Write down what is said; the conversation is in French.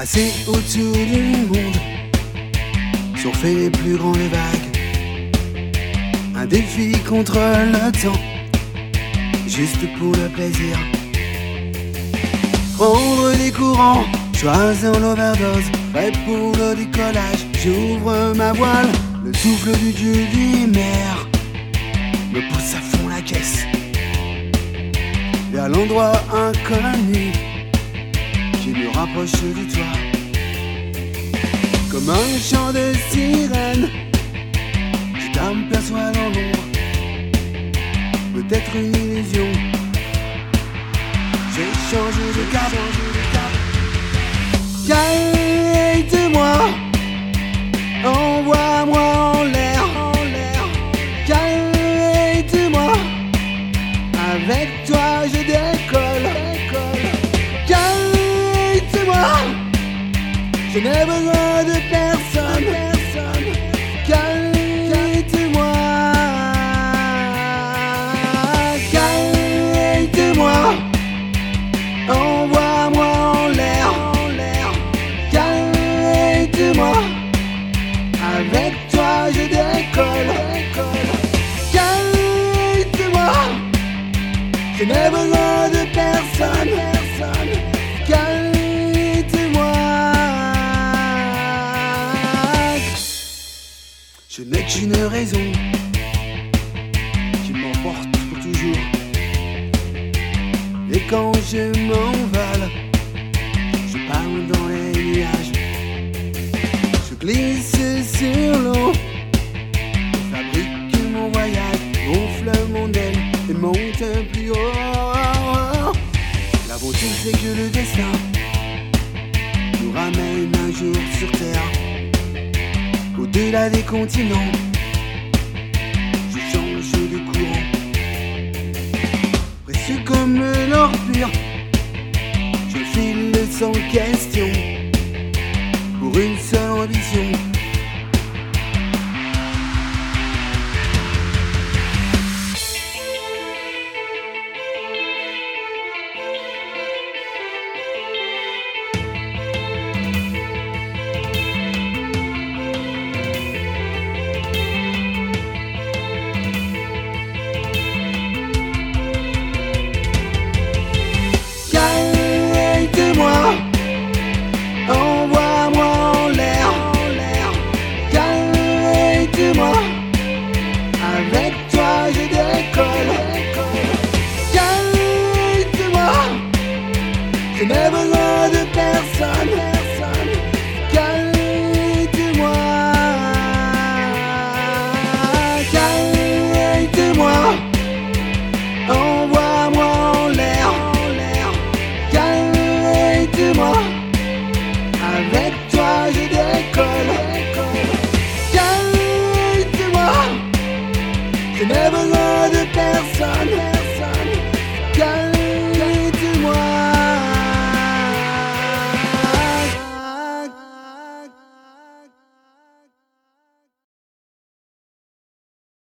Passer autour du monde, surfer les plus grandes vagues. Un défi contre le temps, juste pour le plaisir. Prendre des courants, choisir l'overdose, prêt pour le décollage. J'ouvre ma voile, le souffle du dieu des mers me pousse à fond la caisse vers l'endroit inconnu qui me rapproche du toit. Comme un chant de sirène, je t'aperçois dans l'ombre, peut-être une illusion. J'ai changé de cap, guide-moi, envoie-moi en l'air, guide-moi, avec toi je décolle, guide-moi, je n'ai besoin de personne, guide-moi, guide-moi, envoie-moi en l'air, guide-moi, avec toi je décolle, guide-moi, je n'ai besoin de personne, guide-moi. Je n'ai qu'une raison qui m'emporte pour toujours. Et quand je m'envole, je pars dans les nuages. Je glisse sur l'eau, fabrique mon voyage, gonfle mon aile et monte plus haut. L'aventure c'est que le destin nous ramène un jour sur terre, au-delà des continents. Je change de courant, précieux comme l'or pur, je file sans question pour une seule